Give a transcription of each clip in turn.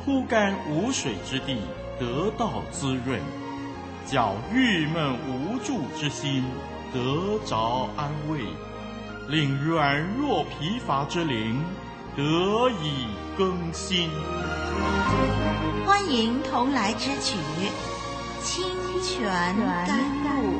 枯干无水之地得到滋润，叫郁闷无助之心得着安慰，令软弱疲乏之灵得以更新。 欢迎同来之曲《清泉甘露》。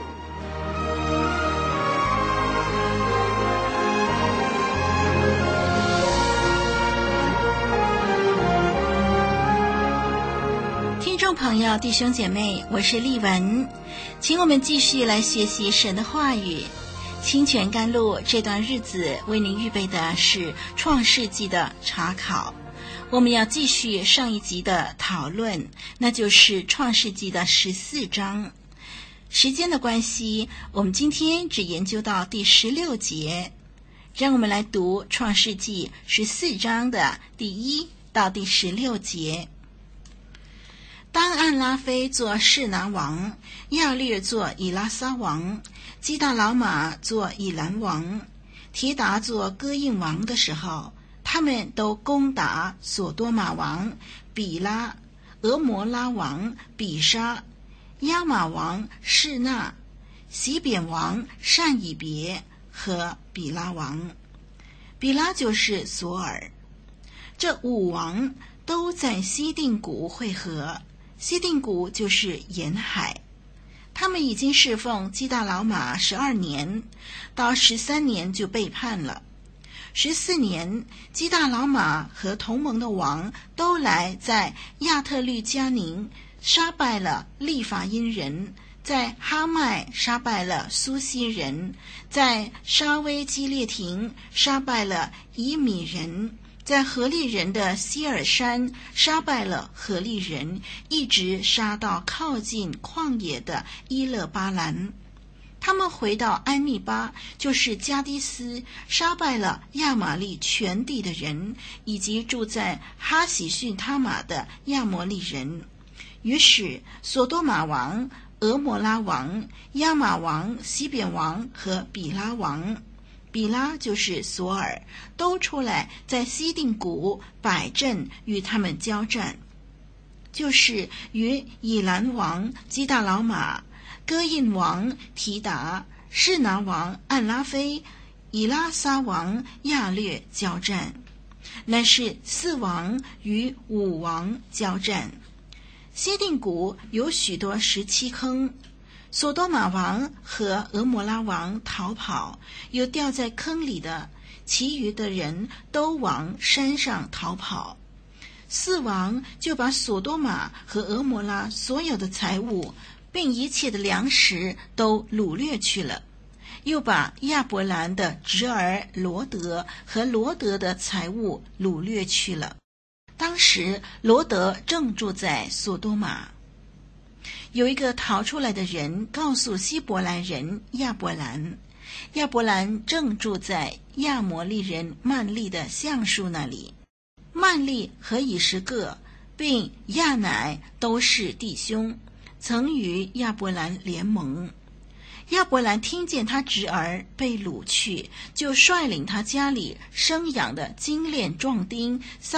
听众朋友、弟兄姐妹，我是丽文，请我们继续来学习神的话语。清泉甘露这段日子为您预备的是创世纪的查考，我们要继续上一集的讨论，那就是创世纪的14章。时间的关系，我们今天只研究到第16节，让我们来读创世纪14章的第1到第16节。当暗拉菲做示拿王，亚略做以拉撒王，基大老马做以兰王，提达做哥印王的时候，他们都攻打索多玛王比拉、俄摩拉王比沙、亚玛王示那、洗扁王善以别和比拉王。比拉就是索尔。这5王都在西定谷会合，西定谷就是沿海。他们已经侍奉基大老马12年，到13年就背叛了。14年，基大老马和同盟的王都来在亚特律加宁杀败了利法因人，在哈麦杀败了苏西人，在沙威基列亭杀败了以米人，在何利人的希尔山杀败了何利人，一直杀到靠近旷野的伊勒巴兰。他们回到安密巴，就是加迪斯，杀败了亚玛利全地的人，以及住在哈喜逊他玛的亚摩利人。于是索多玛王、俄摩拉王、亚玛王、洗扁王和比拉王，比拉就是索尔，都出来在西定谷摆阵与他们交战，就是与以兰王基大老马、哥印王提达、示拿王暗拉菲、以拉撒王亚略交战，乃是4王与5王交战。西定谷有许多石漆坑，索多玛王和俄摩拉王逃跑，有掉在坑里的，其余的人都往山上逃跑。4王就把索多玛和俄摩拉所有的财物并一切的粮食都掳掠去了，又把亚伯兰的侄儿罗德和罗德的财物掳掠去了。当时罗德正住在索多玛。有一个逃出来的人告诉希伯来人亚伯兰，亚伯兰正住在亚摩利人曼利的橡树那里。曼利和以实各并亚乃都是弟兄，曾与亚伯兰联盟。亚伯兰听见他侄儿被掳去，就率领他家里生养的精练壮丁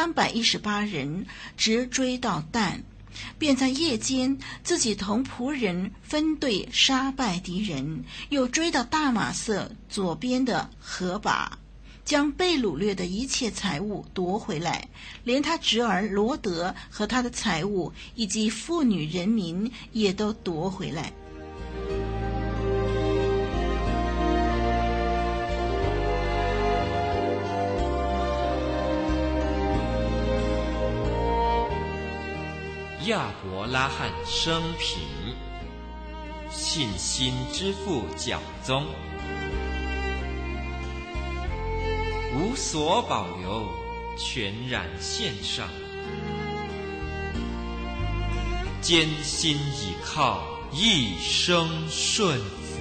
318人，直追到但，便在夜间自己同仆人分队杀败敌人，又追到大马色左边的河靶，将被掳掠的一切财物夺回来，连他侄儿罗德和他的财物以及妇女人民也都夺回来。 亚伯拉罕生平，信心之父教宗，无所保留，全然献上，艰辛倚靠，一生顺服。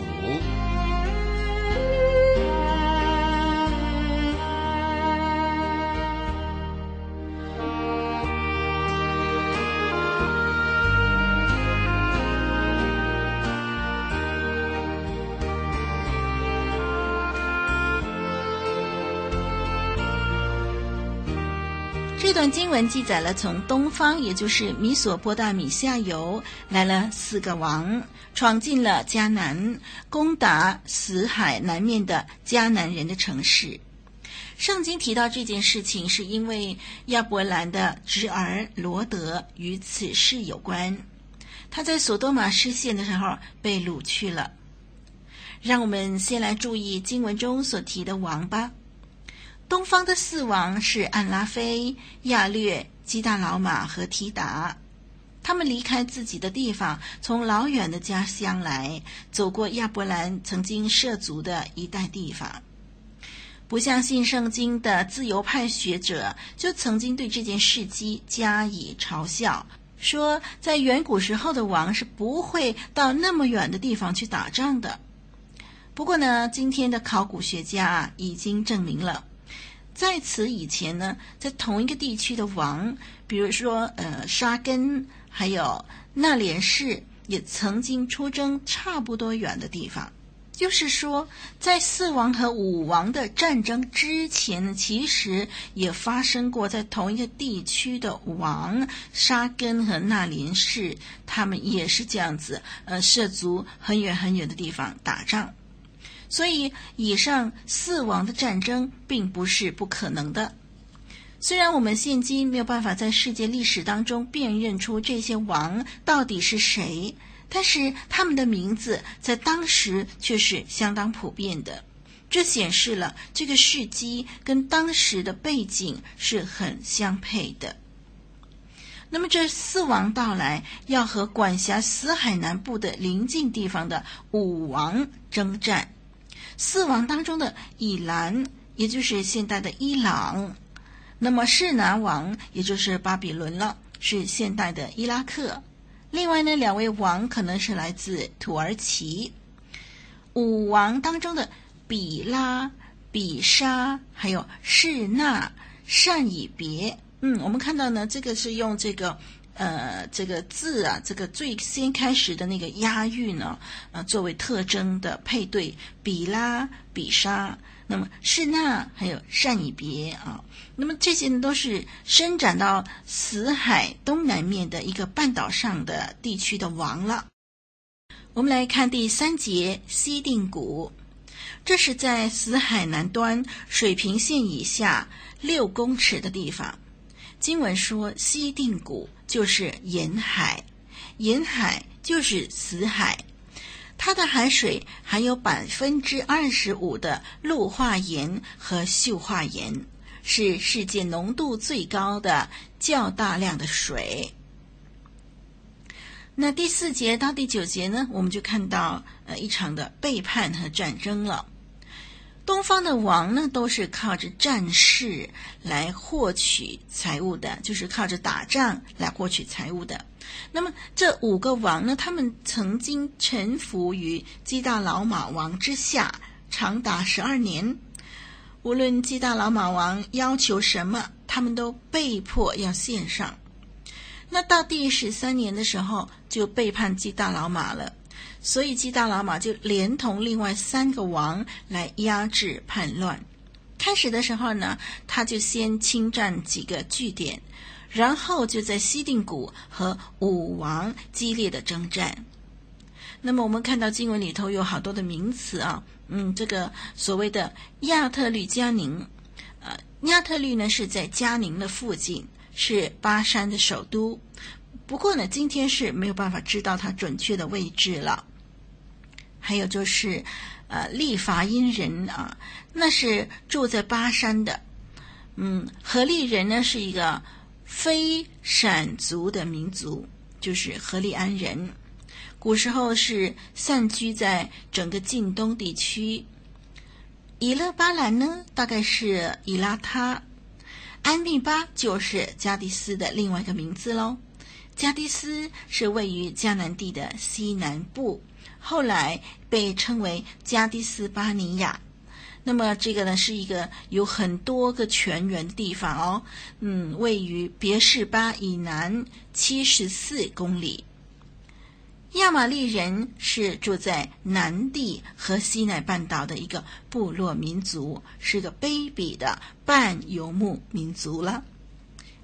这段经文记载了从东方，也就是米索波大米下游来了4个王，闯进了迦南，攻打死海南面的迦南人的城市。圣经提到这件事情，是因为亚伯兰的侄儿罗德与此事有关。他在索多玛失陷的时候被掳去了。让我们先来注意经文中所提的王吧。东方的4王是暗拉菲、亚略、基大老马和提达。他们离开自己的地方，从老远的家乡来，走过亚伯兰曾经涉足的一带地方。不相信圣经的自由派学者就曾经对这件事迹加以嘲笑，说在远古时候的王是不会到那么远的地方去打仗的。不过呢，今天的考古学家已经证明了，在此以前呢，在同一个地区的王，比如说沙根还有纳连氏，也曾经出征差不多远的地方。就是说，在4王和5王的战争之前呢，其实也发生过在同一个地区的王沙根和纳连氏，他们也是这样子涉足很远很远的地方打仗。所以以上4王的战争并不是不可能的。虽然我们现今没有办法在世界历史当中辨认出这些王到底是谁，但是他们的名字在当时却是相当普遍的，这显示了这个事迹跟当时的背景是很相配的。那么这4王到来，要和管辖死海南部的邻近地方的5王征战。4王当中的以兰，也就是现代的伊朗，那么示拿王，也就是巴比伦了，是现代的伊拉克。另外呢，2位王可能是来自土耳其。5王当中的比拉、比沙还有示那、善以别，我们看到呢，这个是用这个字啊，这个最先开始的那个押韵呢，作为特征的配对，比拉、比沙，那么示那还有善以别啊，那么这些呢都是伸展到死海东南面的一个半岛上的地区的王了。我们来看第3节西定谷，这是在死海南端水平线以下6公尺的地方。经文说西定谷就是沿海，沿海就是死海，它的海水含有25%的氯化盐和溴化盐，是世界浓度最高的较大量的水。那第4节到第9节呢，我们就看到一场的背叛和战争了。东方的王呢，都是靠着战事来获取财物的，就是靠着打仗来获取财物的。那么这5个王呢，他们曾经臣服于基大老马王之下长达12年，无论基大老马王要求什么，他们都被迫要献上。那到第13年的时候，就背叛基大老马了，所以基大老马就连同另外3个王来压制叛乱。开始的时候呢，他就先侵占几个据点，然后就在西定谷和5王激烈的征战。那么我们看到经文里头有好多的名词啊，这个所谓的亚特律迦宁，亚特律呢是在迦宁的附近，是巴山的首都。不过呢，今天是没有办法知道它准确的位置了。还有就是利伐因人啊，那是住在巴山的。何利人呢是一个非闪族的民族，就是何利安人，古时候是散居在整个近东地区。以勒巴兰呢大概是以拉他，安密巴就是加迪斯的另外一个名字咯。加迪斯是位于迦南地的西南部，后来被称为加迪斯巴尼亚。那么这个呢是一个有很多个泉源的地方哦，位于别是巴以南74公里。亚玛利人是住在南地和西奈半岛的一个部落民族，是个卑鄙的半游牧民族了。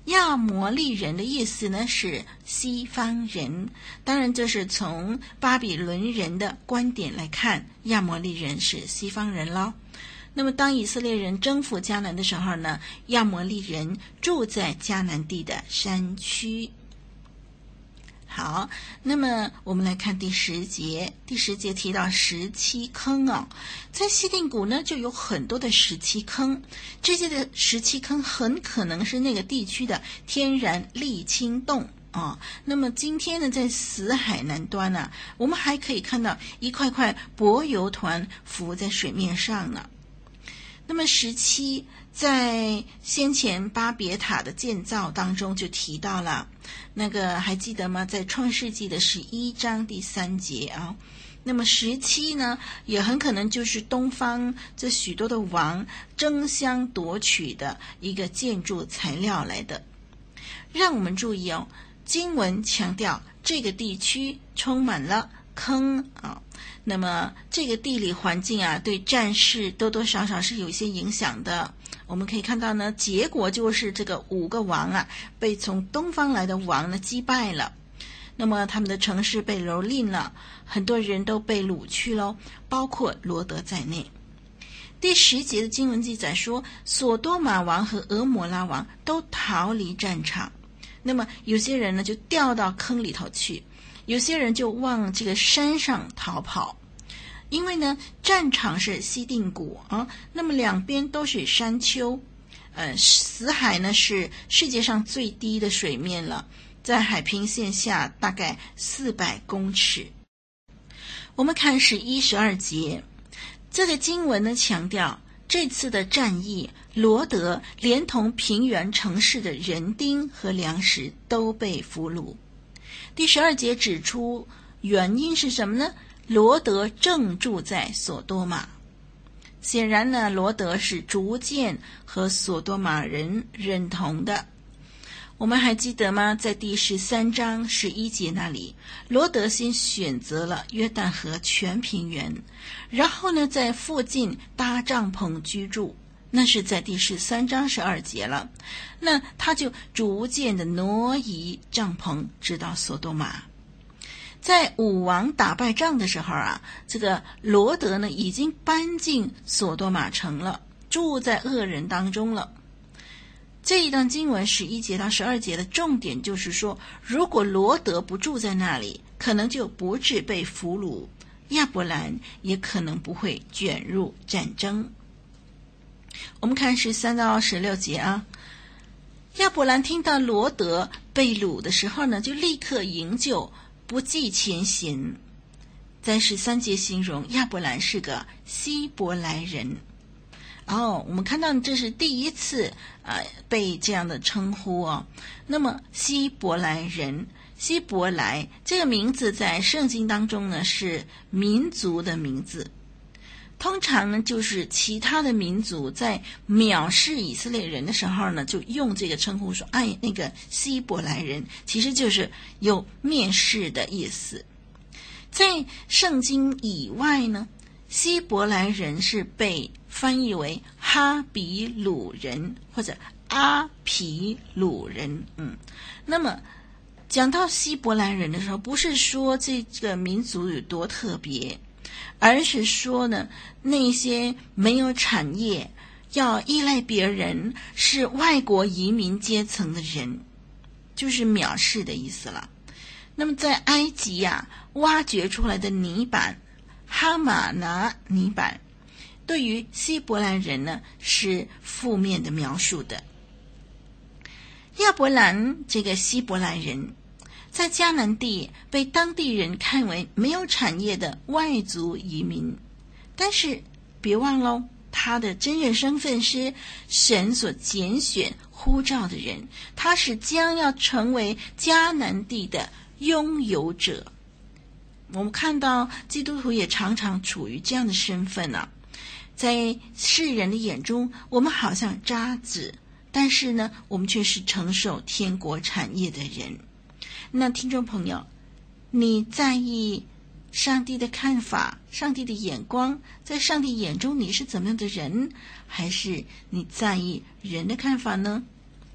亚摩利人的意思呢是西方人，当然这是从巴比伦人的观点来看，亚摩利人是西方人咯。那么当以色列人征服迦南的时候呢，亚摩利人住在迦南地的山区。好，那么我们来看第10节。第10节提到17坑哦，在西定谷呢就有很多的17坑，这些的17坑很可能是那个地区的天然沥青洞啊。那么今天呢，在死海南端呢，我们还可以看到一块块柏油团浮在水面上呢。那么17在先前巴别塔的建造当中就提到了，那个还记得吗？在创世纪的11章第3节啊。那么17呢，也很可能就是东方这许多的王争相夺取的一个建筑材料来的。让我们注意哦，经文强调这个地区充满了坑啊。那么这个地理环境啊，对战事多多少少是有一些影响的。我们可以看到呢，结果就是这个5个王啊，被从东方来的王呢击败了。那么他们的城市被蹂躏了，很多人都被掳去咯，包括罗德在内。第10节的经文记载说，索多玛王和俄摩拉王都逃离战场。那么有些人呢就掉到坑里头去，有些人就往这个山上逃跑。因为呢，战场是西定谷啊，那么两边都是山丘。死海呢是世界上最低的水面了，在海平线下大概400公尺。我们看11、12节，这个经文呢强调这次的战役，罗德连同平原城市的人丁和粮食都被俘虏。第12节指出原因是什么呢？罗德正住在索多玛。显然呢，罗德是逐渐和索多玛人认同的。我们还记得吗？在第13章11节那里，罗德先选择了约旦河全平原，然后呢在附近搭帐篷居住，那是在第13章12节了。那他就逐渐的挪移帐篷直到索多玛。在武王打败仗的时候啊，这个罗德呢已经搬进索多玛城了，住在恶人当中了。这一段经文11节到12节的重点就是说，如果罗德不住在那里，可能就不致被俘虏，亚伯兰也可能不会卷入战争。我们看13到16节啊，亚伯兰听到罗德被掳的时候呢，就立刻营救，不计前嫌。在13节形容亚伯兰是个希伯来人。我们看到这是第一次被这样的称呼哦。那么希伯来人，希伯来这个名字在圣经当中呢是民族的名字，通常呢就是其他的民族在藐视以色列人的时候呢，就用这个称呼说那个希伯来人，其实就是有蔑视的意思。在圣经以外呢，希伯来人是被翻译为哈比鲁人或者阿皮鲁人。那么讲到希伯来人的时候，不是说这个民族有多特别，而是说呢，那些没有产业，要依赖别人，是外国移民阶层的人，就是藐视的意思了。那么在埃及挖掘出来的泥板，哈马拿泥板，对于希伯来人呢是负面的描述的。亚伯兰这个希伯来人在迦南地被当地人看为没有产业的外族移民，但是别忘了他的真正身份是神所拣选呼召的人，他是将要成为迦南地的拥有者。我们看到基督徒也常常处于这样的身份在世人的眼中，我们好像渣子，但是呢，我们却是承受天国产业的人。那听众朋友，你在意上帝的看法，上帝的眼光，在上帝眼中你是怎么样的人，还是你在意人的看法呢？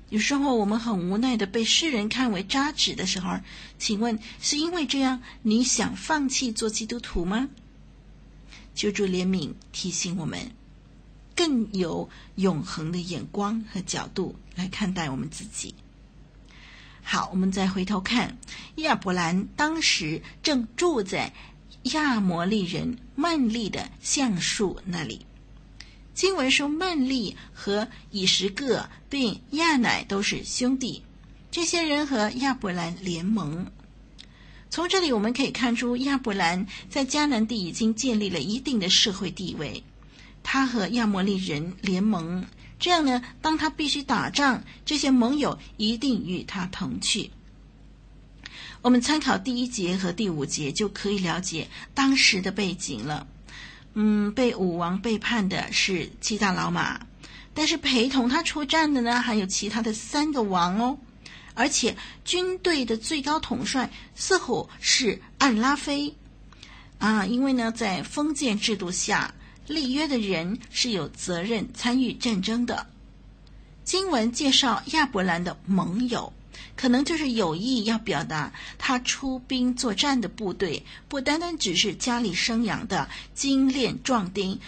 有时候我们很无奈的被世人看为渣滓的时候，请问是因为这样你想放弃做基督徒吗？求主怜悯提醒我们更有永恒的眼光和角度来看待我们自己。好，我们再回头看亚伯兰当时正住在亚摩利人曼利的橡树那里。经文说曼利和以实各并亚乃都是兄弟，这些人和亚伯兰联盟。从这里我们可以看出亚伯兰在迦南地已经建立了一定的社会地位，他和亚摩利人联盟，这样呢，当他必须打仗，这些盟友一定与他同去。我们参考第1节和第5节就可以了解当时的背景了。被武王背叛的是7大老马，但是陪同他出战的呢，还有其他的3个王哦。而且军队的最高统帅似乎是暗拉菲因为呢，在封建制度下，立约的人是有责任参与战争的。经文介绍亚伯兰的盟友，可能就是有意要表达他出兵作战的部队不单单只是家里生养的精练壮丁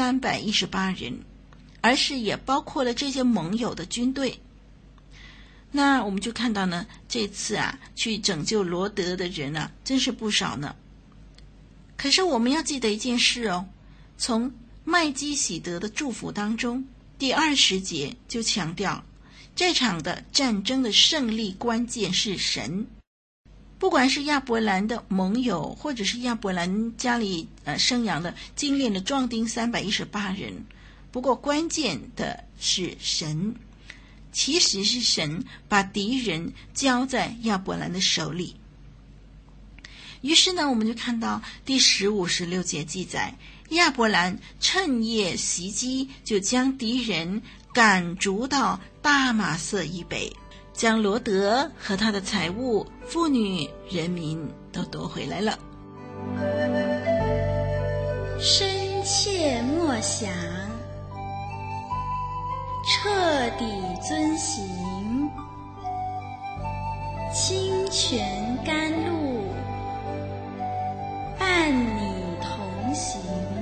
318人，而是也包括了这些盟友的军队。那我们就看到呢，这次去拯救罗德的人真是不少呢。可是我们要记得一件事哦，从麦基洗德的祝福当中，第20节就强调这场的战争的胜利关键是神。不管是亚伯兰的盟友，或者是亚伯兰家里生养的精练的壮丁318人，不过关键的是神。其实是神把敌人交在亚伯兰的手里。于是呢，我们就看到第15、16节记载，亚伯兰趁夜袭击，就将敌人赶逐到大马色以北，将罗德和他的财物、妇女、人民都夺回来了。 深切默想，彻底遵行，清泉甘露，伴你同行。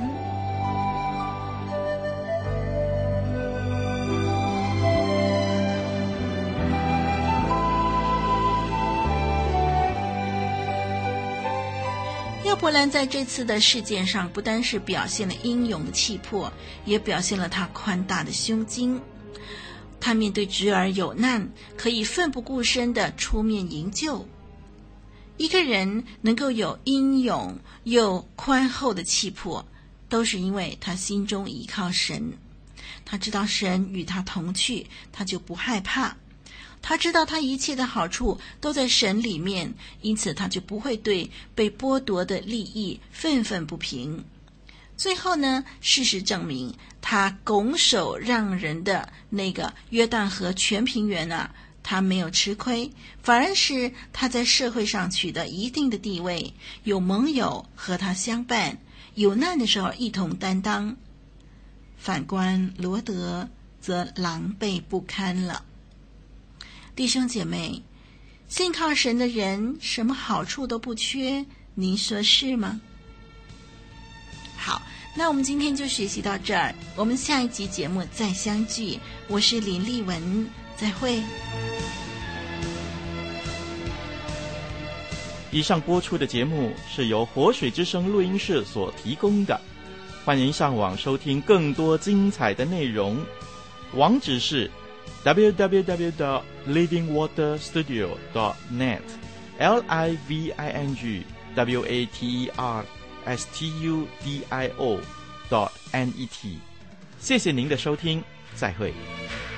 亚伯兰在这次的事件上，不单是表现了英勇的气魄，也表现了他宽大的胸襟。他面对侄儿有难，可以奋不顾身地出面营救。一个人能够有英勇又宽厚的气魄，都是因为他心中依靠神。他知道神与他同去，他就不害怕。他知道他一切的好处都在神里面，因此他就不会对被剥夺的利益愤愤不平。最后呢，事实证明，他拱手让人的那个约旦河全平原他没有吃亏，反而是他在社会上取得一定的地位，有盟友和他相伴，有难的时候一同担当。反观罗德则狼狈不堪了。弟兄姐妹，信靠神的人什么好处都不缺，您说是吗？好，那我们今天就学习到这儿，我们下一集节目再相聚。我是林丽文，再会。 以上播出的节目是由活水之声录音室所提供的，欢迎上网收听更多精彩的内容，网址是 www.livingwaterstudio.net livingwaterstudio.net。 谢谢您的收听，再会。